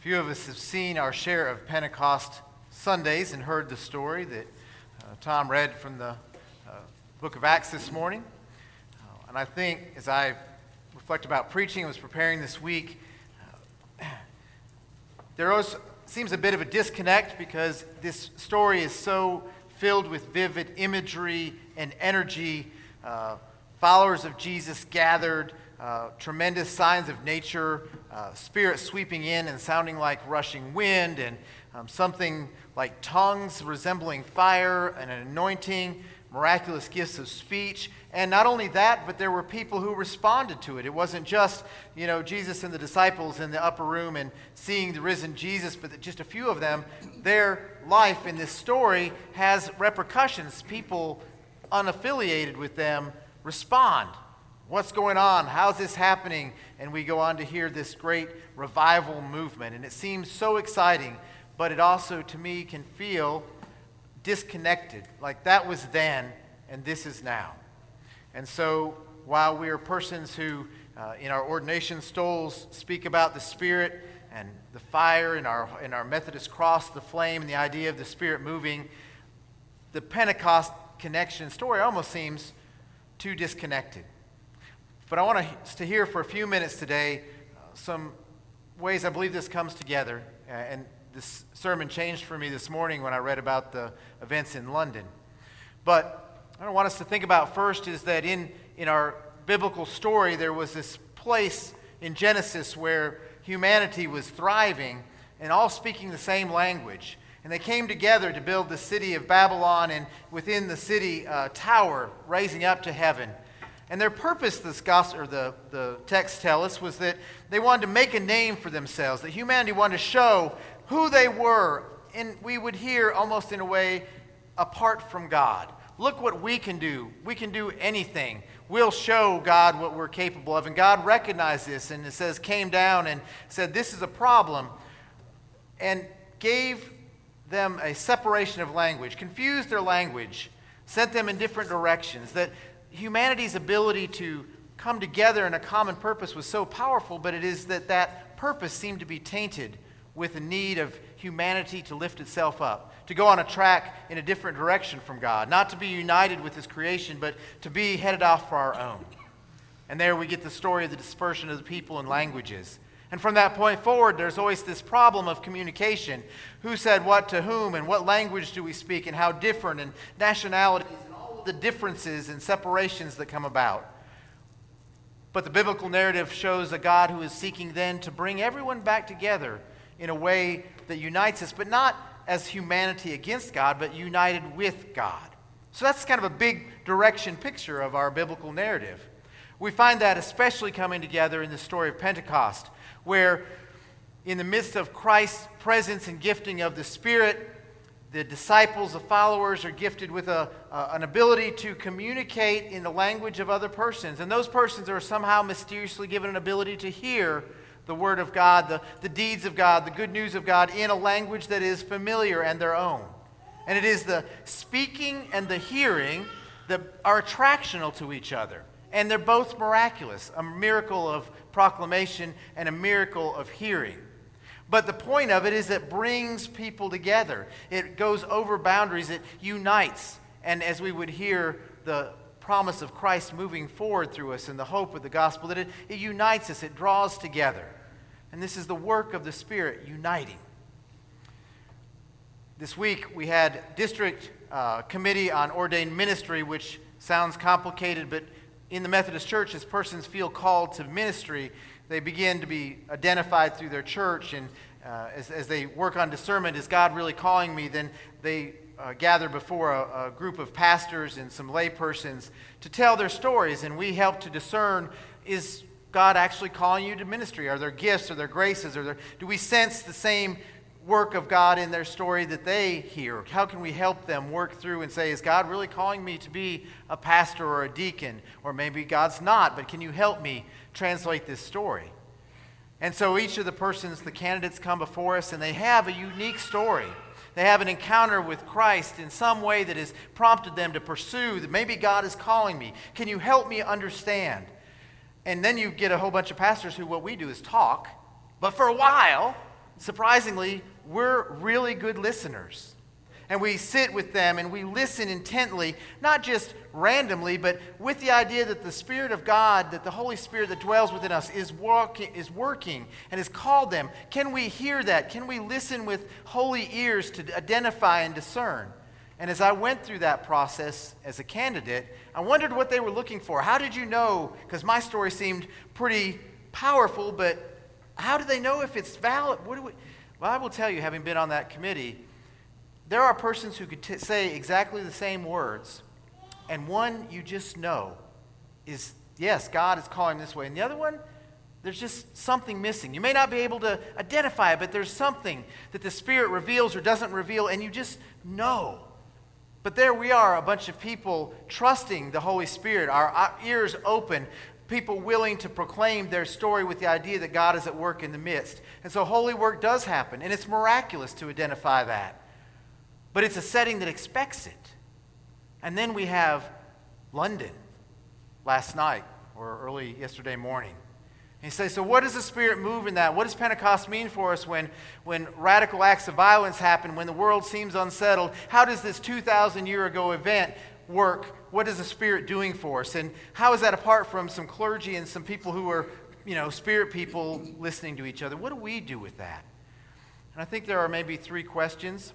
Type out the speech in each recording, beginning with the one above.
Few of us have seen our share of Pentecost Sundays and heard the story that Tom read from the book of Acts this morning. And I think as I reflect about preaching and was preparing this week, there always seems a bit of a disconnect because this story is so filled with vivid imagery and energy. Followers of Jesus gathered, tremendous signs of nature, spirit sweeping in and sounding like rushing wind, and something like tongues resembling fire, and an anointing, miraculous gifts of speech. And not only that, but there were people who responded to it. It wasn't just, Jesus and the disciples in the upper room and seeing the risen Jesus, but that just a few of them, their life in this story has repercussions. People unaffiliated with them respond. What's going on? How's this happening? And we go on to hear this great revival movement. And it seems so exciting, but it also, to me, can feel disconnected. Like that was then, and this is now. And so, while we are persons who, in our ordination stoles, speak about the Spirit and the fire, in our Methodist cross, the flame, and the idea of the Spirit moving, the Pentecost connection story almost seems too disconnected. But I want us to hear for a few minutes today some ways I believe this comes together. And this sermon changed for me this morning when I read about the events in London. But I want us to think about first is that in our biblical story, there was this place in Genesis where humanity was thriving and all speaking the same language. And they came together to build the city of Babylon, and within the city, a tower raising up to heaven. And their purpose, this gospel, or the text tells us, was that they wanted to make a name for themselves, that humanity wanted to show who they were. And we would hear almost in a way, apart from God. Look what we can do. We can do anything. We'll show God what we're capable of. And God recognized this, and it says, came down and said, this is a problem, and gave them a separation of language, confused their language, sent them in different directions, that humanity's ability to come together in a common purpose was so powerful, but it is that purpose seemed to be tainted with the need of humanity to lift itself up, to go on a track in a different direction from God, not to be united with His creation, but to be headed off for our own. And there we get the story of the dispersion of the people and languages. And from that point forward, there's always this problem of communication. Who said what to whom, and what language do we speak, and how different, and nationalities, and all of the differences and separations that come about. But the biblical narrative shows a God who is seeking then to bring everyone back together in a way that unites us, but not as humanity against God, but united with God. So that's kind of a big direction picture of our biblical narrative. We find that especially coming together in the story of Pentecost, where in the midst of Christ's presence and gifting of the Spirit, the disciples, the followers are gifted with an ability to communicate in the language of other persons. And those persons are somehow mysteriously given an ability to hear the Word of God, the deeds of God, the good news of God in a language that is familiar and their own. And it is the speaking and the hearing that are attractional to each other. And they're both miraculous, a miracle of proclamation and a miracle of hearing. But the point of it is it brings people together. It goes over boundaries. It unites. And as we would hear the promise of Christ moving forward through us and the hope of the gospel, that it unites us. It draws together. And this is the work of the Spirit, uniting. This week we had District Committee on Ordained Ministry, which sounds complicated, but in the Methodist Church, as persons feel called to ministry, they begin to be identified through their church, and as they work on discernment, is God really calling me? Then they gather before a group of pastors and some lay persons to tell their stories, and we help to discern, is God actually calling you to ministry? Are there gifts? Are there graces? Do we sense the same work of God in their story that they hear? How can we help them work through and say, is God really calling me to be a pastor or a deacon? Or maybe God's not, but can you help me translate this story? And so each of the persons, the candidates, come before us, and they have a unique story. They have an encounter with Christ in some way that has prompted them to pursue that maybe God is calling me. Can you help me understand? And then you get a whole bunch of pastors who, what we do is talk, but for a while, surprisingly, we're really good listeners. And we sit with them and we listen intently, not just randomly, but with the idea that the Spirit of God, that the Holy Spirit that dwells within us is working and has called them. Can we hear that? Can we listen with holy ears to identify and discern? And as I went through that process as a candidate, I wondered what they were looking for. How did you know? Because my story seemed pretty powerful, but how do they know if it's valid? Well, I will tell you, having been on that committee, there are persons who could say exactly the same words, and one you just know is, yes, God is calling this way. And the other one, there's just something missing. You may not be able to identify it, but there's something that the Spirit reveals or doesn't reveal, and you just know. But there we are, a bunch of people trusting the Holy Spirit, our ears open, people willing to proclaim their story with the idea that God is at work in the midst. And so holy work does happen, and it's miraculous to identify that. But it's a setting that expects it. And then we have London last night or early yesterday morning. And you say, so what does the Spirit move in that? What does Pentecost mean for us when radical acts of violence happen, when the world seems unsettled? How does this 2,000-year-ago event work? What is the Spirit doing for us? And how is that apart from some clergy and some people who are, Spirit people listening to each other? What do we do with that? And I think there are maybe 3 questions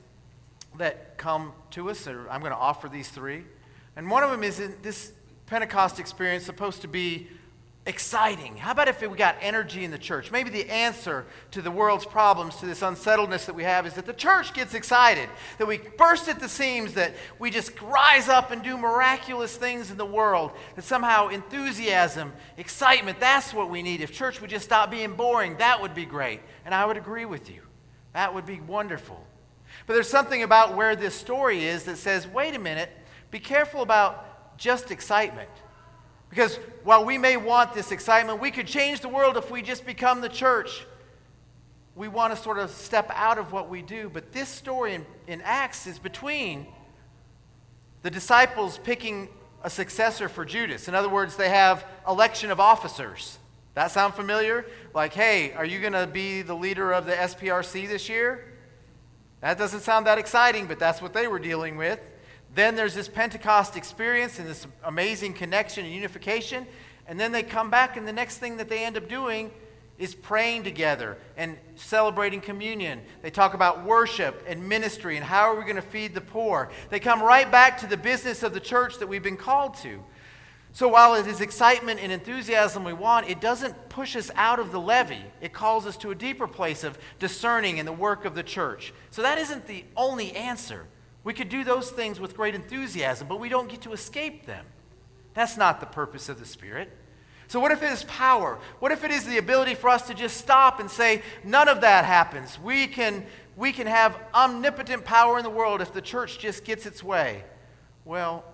that come to us. I'm going to offer these 3. And one of them is, this Pentecost experience supposed to be exciting? How about if we got energy in the church? Maybe the answer to the world's problems, to this unsettledness that we have, is that the church gets excited, that we burst at the seams, that we just rise up and do miraculous things in the world, that somehow enthusiasm, excitement, that's what we need. If church would just stop being boring, that would be great. And I would agree with you. That would be wonderful. But there's something about where this story is that says, wait a minute, be careful about just excitement. Because while we may want this excitement, we could change the world if we just become the church. We want to sort of step out of what we do. But this story in Acts is between the disciples picking a successor for Judas. In other words, they have election of officers. That sound familiar? Like, hey, are you going to be the leader of the SPRC this year? That doesn't sound that exciting, but that's what they were dealing with. Then there's this Pentecost experience and this amazing connection and unification. And then they come back, and the next thing that they end up doing is praying together and celebrating communion. They talk about worship and ministry and how are we going to feed the poor. They come right back to the business of the church that we've been called to. So while it is excitement and enthusiasm we want, it doesn't push us out of the levee. It calls us to a deeper place of discerning in the work of the church. So that isn't the only answer. We could do those things with great enthusiasm, but we don't get to escape them. That's not the purpose of the Spirit. So what if it is power? What if it is the ability for us to just stop and say, none of that happens. We can have omnipotent power in the world if the church just gets its way. Well,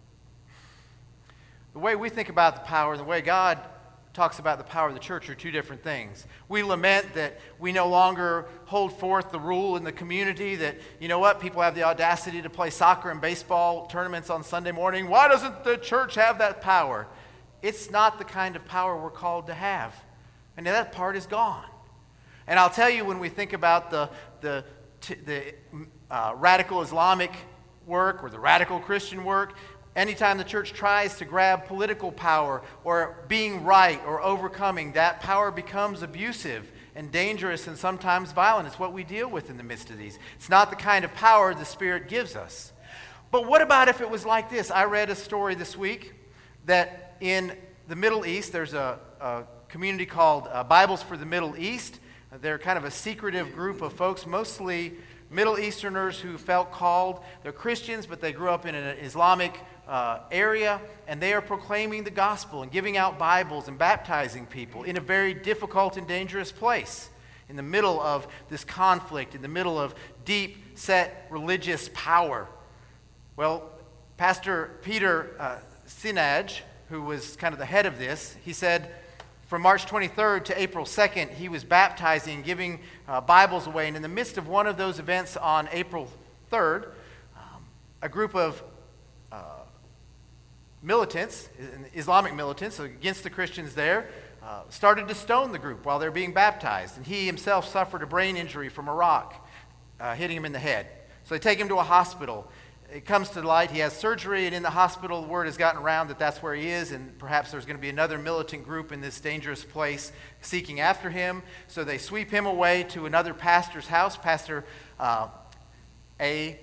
the way we think about the power and the way God talks about the power of the church are 2 different things. We lament that we no longer hold forth the rule in the community that, you know what, people have the audacity to play soccer and baseball tournaments on Sunday morning. Why doesn't the church have that power? It's not the kind of power we're called to have. And that part is gone. And I'll tell you, when we think about the radical Islamic work or the radical Christian work, anytime the church tries to grab political power or being right or overcoming, that power becomes abusive and dangerous and sometimes violent. It's what we deal with in the midst of these. It's not the kind of power the Spirit gives us. But what about if it was like this? I read a story this week that in the Middle East, there's a community called Bibles for the Middle East. They're kind of a secretive group of folks, mostly Middle Easterners who felt called. They're Christians, but they grew up in an Islamic area, and they are proclaiming the gospel and giving out Bibles and baptizing people in a very difficult and dangerous place in the middle of this conflict, in the middle of deep-set religious power. Well, Pastor Peter Sinaj, who was kind of the head of this, he said from March 23rd to April 2nd, he was baptizing, giving Bibles away, and in the midst of one of those events on April 3rd, a group of militants, Islamic militants against the Christians there, started to stone the group while they're being baptized. And he himself suffered a brain injury from a rock hitting him in the head. So they take him to a hospital. It comes to light, he has surgery, and in the hospital, the word has gotten around that that's where he is, and perhaps there's going to be another militant group in this dangerous place seeking after him. So they sweep him away to another pastor's house, Pastor Ayoab,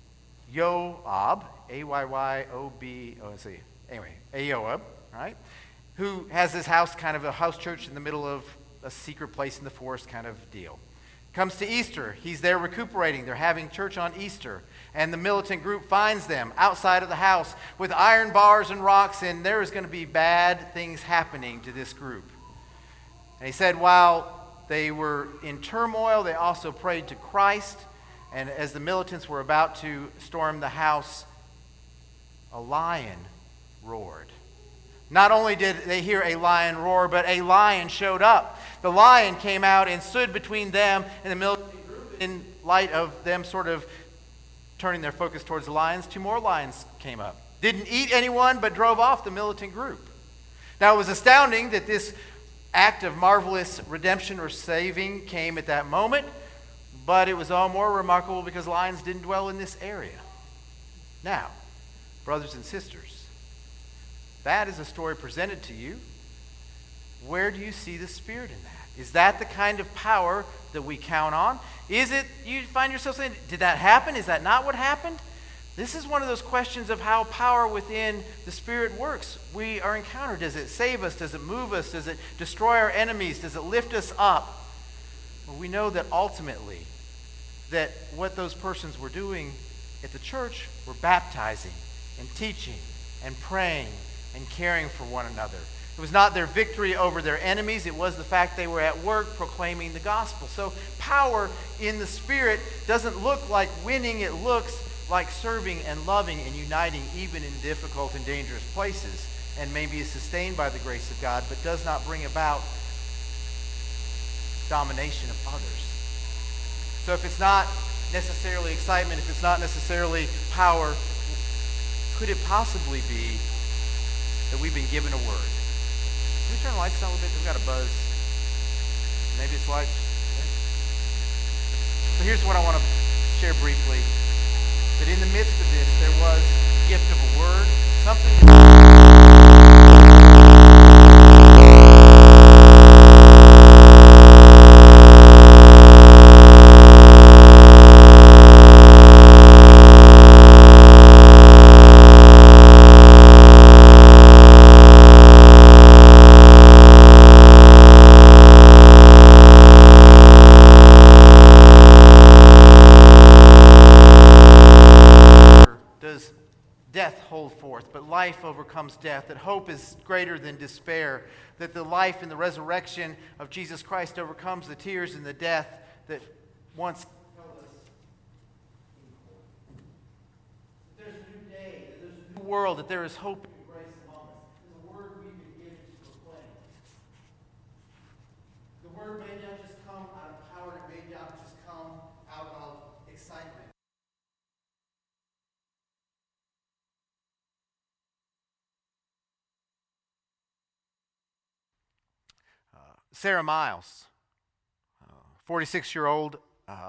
A-Y-Y-O-B, anyway, Ayoab, right? Who has this house, kind of a house church in the middle of a secret place in the forest kind of deal. Comes to Easter, he's there recuperating. They're having church on Easter. And the militant group finds them outside of the house with iron bars and rocks, and there is going to be bad things happening to this group. And he said while they were in turmoil, they also prayed to Christ. And as the militants were about to storm the house, a lion roared. Not only did they hear a lion roar, but a lion showed up. The lion came out and stood between them and the militant group. In light of them sort of turning their focus towards the lions, 2 more lions came up. Didn't eat anyone, but drove off the militant group. Now, it was astounding that this act of marvelous redemption or saving came at that moment, but it was all more remarkable because lions didn't dwell in this area. Now, brothers and sisters, that is a story presented to you. Where do you see the Spirit in that? Is that the kind of power that we count on? Is it, you find yourself saying, did that happen? Is that not what happened? This is one of those questions of how power within the Spirit works. We are encountered. Does it save us? Does it move us? Does it destroy our enemies? Does it lift us up? Well, we know that ultimately that what those persons were doing at the church were baptizing and teaching and praying and caring for one another. It was not their victory over their enemies. It was the fact they were at work proclaiming the gospel. So power in the Spirit doesn't look like winning. It looks like serving and loving and uniting even in difficult and dangerous places, and maybe is sustained by the grace of God, but does not bring about domination of others. So if it's not necessarily excitement, if it's not necessarily power, could it possibly be that we've been given a word? Can we turn the lights down a little bit? We've got a buzz. Maybe it's lights. So here's what I want to share briefly. That in the midst of this, there was the gift of a word, something death hold forth, but life overcomes death, that hope is greater than despair, that the life and the resurrection of Jesus Christ overcomes the tears and the death that once held us. There's a new day, that there's a new world, that there is hope and grace among us. There's a word we've been given to proclaim. The word may not just come out of power, it may not just come out of excitement. Sarah Miles, 46-year-old,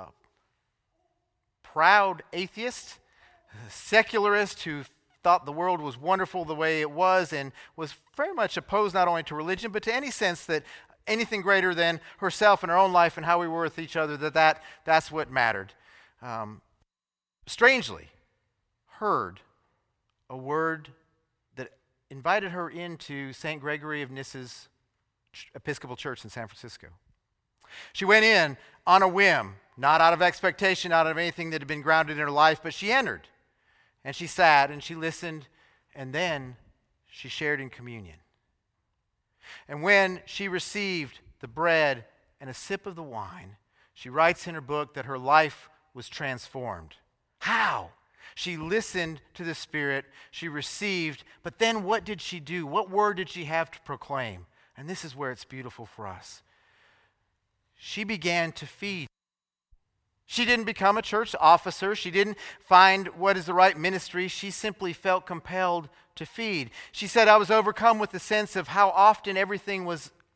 proud atheist, secularist who thought the world was wonderful the way it was and was very much opposed not only to religion but to any sense that anything greater than herself and her own life and how we were with each other, that's what mattered. Strangely, heard a word that invited her into St. Gregory of Nyssa's Episcopal Church in San Francisco. She went in on a whim, not out of expectation, not out of anything that had been grounded in her life, but she entered and she sat and she listened, and then she shared in communion. And when she received the bread and a sip of the wine, she writes in her book that her life was transformed. How? She listened to the Spirit, she received, but then what did she do? What word did she have to proclaim? And this is where it's beautiful for us. She began to feed. She didn't become a church officer. She didn't find what is the right ministry. She simply felt compelled to feed. She said, I was overcome with the sense of how often everything was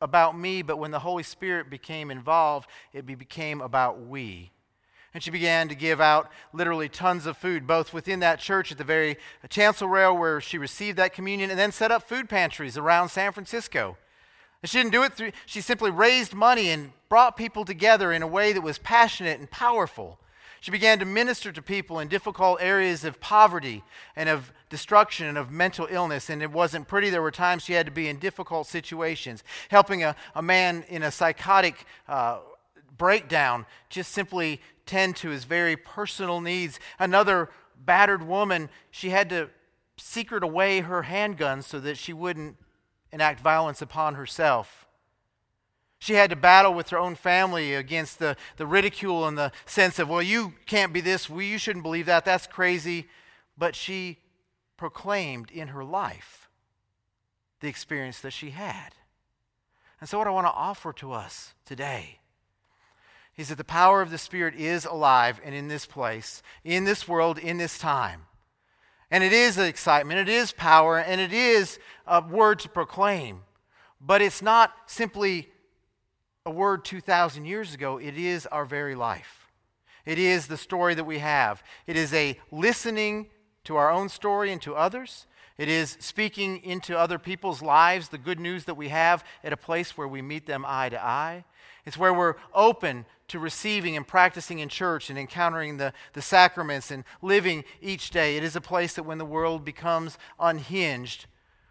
about me, but when the Holy Spirit became involved, it became about we. And she began to give out literally tons of food, both within that church at the very chancel rail where she received that communion, and then set up food pantries around San Francisco. And she didn't do it through, she simply raised money and brought people together in a way that was passionate and powerful. She began to minister to people in difficult areas of poverty and of destruction and of mental illness. And it wasn't pretty. There were times she had to be in difficult situations, helping a man in a psychotic breakdown just simply tend to his very personal needs. Another battered woman, she had to secret away her handgun so that she wouldn't enact violence upon herself. She had to battle with her own family against the ridicule and the sense of, well, you can't be this, well, you shouldn't believe that, that's crazy. But she proclaimed in her life the experience that she had. And so what I want to offer to us today is that the power of the Spirit is alive and in this place, in this world, in this time. And it is excitement, it is power, and it is a word to proclaim. But it's not simply a word 2,000 years ago. It is our very life. It is the story that we have. It is a listening to our own story and to others. It is speaking into other people's lives, the good news that we have at a place where we meet them eye to eye. It's where we're open to receiving and practicing in church and encountering the sacraments and living each day. It is a place that when the world becomes unhinged,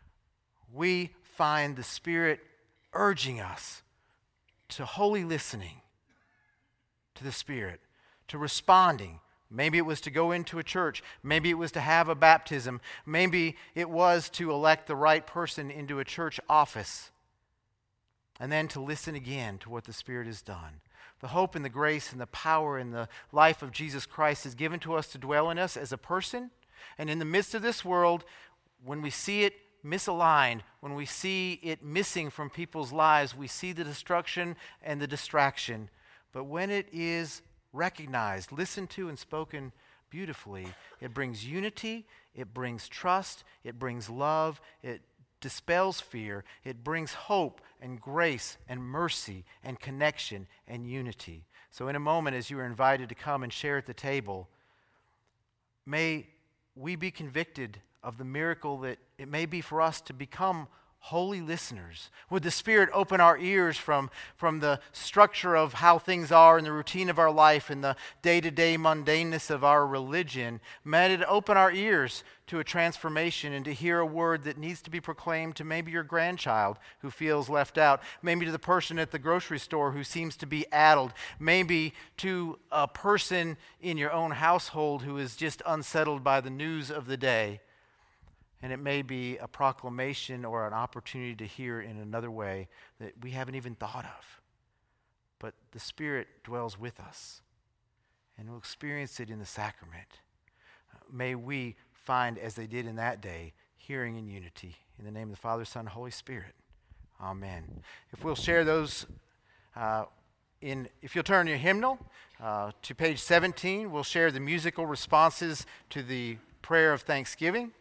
we find the Spirit urging us to holy listening to the Spirit, to responding. Maybe it was to go into a church. Maybe it was to have a baptism. Maybe it was to elect the right person into a church office. And then to listen again to what the Spirit has done. The hope and the grace and the power and the life of Jesus Christ is given to us to dwell in us as a person. And in the midst of this world, when we see it misaligned, when we see it missing from people's lives, we see the destruction and the distraction. But when it is recognized, listened to, and spoken beautifully, it brings unity, it brings trust, it brings love, it dispels fear, it brings hope and grace and mercy and connection and unity. So in a moment, as you are invited to come and share at the table, may we be convicted of the miracle that it may be for us to become holy listeners. Would the Spirit open our ears from the structure of how things are and the routine of our life and the day-to-day mundaneness of our religion? May it open our ears to a transformation and to hear a word that needs to be proclaimed to maybe your grandchild who feels left out, maybe to the person at the grocery store who seems to be addled, maybe to a person in your own household who is just unsettled by the news of the day. And it may be a proclamation or an opportunity to hear in another way that we haven't even thought of. But the Spirit dwells with us, and we'll experience it in the sacrament. May we find, as they did in that day, hearing in unity. In the name of the Father, Son, and Holy Spirit. Amen. If we'll share those, if you'll turn your hymnal to page 17, we'll share the musical responses to the prayer of thanksgiving.